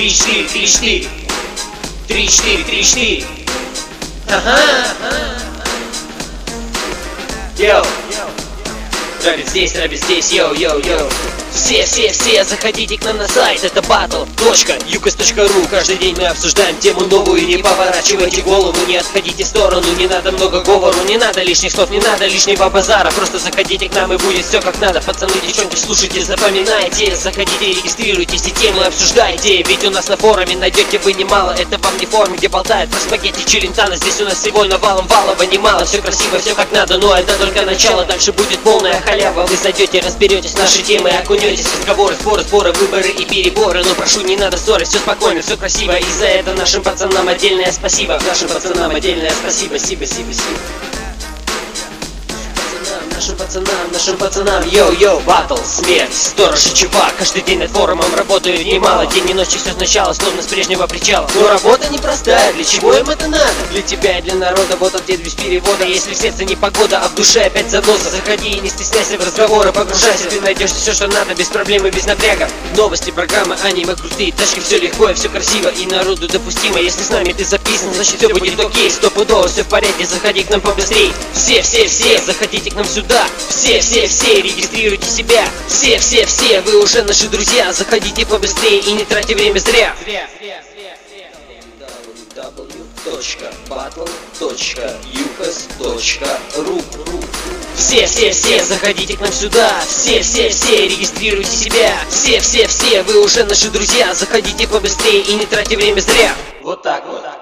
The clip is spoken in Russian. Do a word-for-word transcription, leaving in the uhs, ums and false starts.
три-четыре, три-четыре, три-четыре, три-четыре. Ага. Йоу. Рэббит здесь, рэббит здесь, йоу-йоу-йоу. Все, все, все, заходите к нам на сайт, это батл точка юкос точка ру. Каждый день мы обсуждаем тему новую, не поворачивайте голову, не отходите в сторону, не надо много говору, не надо лишних слов, не надо лишнего базара. Просто заходите к нам и будет все как надо. Пацаны, девчонки, слушайте, запоминайте, заходите, регистрируйтесь и темы обсуждайте. Ведь у нас на форуме найдете вы немало, это вам не форум, где болтают про спагетти Челентано. Здесь у нас всего навалом валова немало, все красиво, все как надо, но это только начало, дальше будет полная халява. Вы зайдете, разберетесь, наши темы окунетесь. Разговоры, споры, споры, выборы и переборы. Но прошу, не надо ссорить, все спокойно, все красиво. И за это нашим пацанам отдельное спасибо. Нашим пацанам отдельное спасибо, спасибо, спасибо, спасибо. Нашим пацанам, нашим пацанам, йоу-йоу, батл, смерть, сторож и чувак. Каждый день над форумом работают немало. День и ночь все сначала, словно с прежнего причала. Но работа непростая, для чего им это надо? Для тебя и для народа, вот ответ без перевода. Если в сердце не погода, а в душе опять заноса, заходи и не стесняйся в разговоры, погружайся. Ты найдешь все, что надо, без проблем и без напряга. Новости, программы, аниме, крутые тачки, все легко и все красиво и народу допустимо. Если с нами ты записан, значит все будет окей. Стопудово, все в порядке, заходи к нам побыстрей. Все, все, все, заходите к нам сюда. Все, все, все, регистрируйте себя. Все, все, все, вы уже наши друзья. Заходите побыстрее и не тратьте время зря. дабл ю дабл ю дабл ю точка батл точка юкос точка ру. Все, все, все, заходите к нам сюда. Все, все, все, регистрируйте себя. Все, все, все, вы уже наши друзья. Заходите побыстрее и не тратьте время зря. Вот так вот.